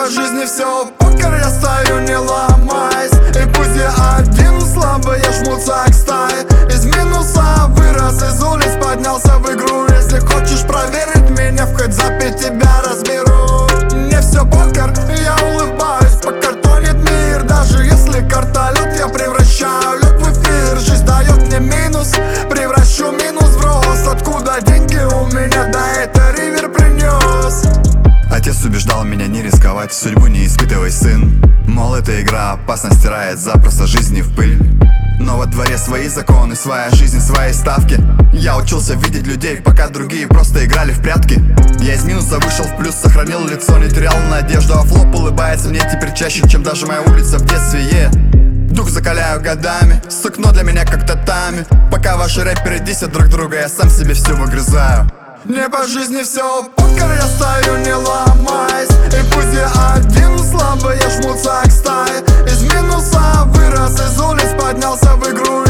по жизни все покер, я стою не ломаясь. И пусть я один, слабые жмутся к стае. Из минуса вырос, из улиц поднялся в игру. Если хочешь проверить меня, входь запить тебя разберу. Не все покер, я улыбаюсь, пока тонет мир. Даже если карта лед, я превращаю лед в эфир. Жизнь дает мне минус, превращу минус в рост. Откуда деньги у меня, да это ривер принес. Отец убеждал меня не рисковать, судьбу не испытывай, сын. Мол, эта игра опасно стирает запросто жизни в пыль. Но во дворе свои законы, своя жизнь, свои ставки. Я учился видеть людей, пока другие просто играли в прятки. Я из минуса вышел в плюс, сохранил лицо, не терял надежду. А флоп улыбается мне теперь чаще, чем даже моя улица в детстве. Дух закаляю годами, сукно для меня как татами. Пока ваши рэперы дисят друг друга, я сам себе все выгрызаю. Не по жизни все покер, я стою не ломаясь. И пусть я один, слабые жмутся к стае. Из минуса вырос, из улиц поднялся в игру.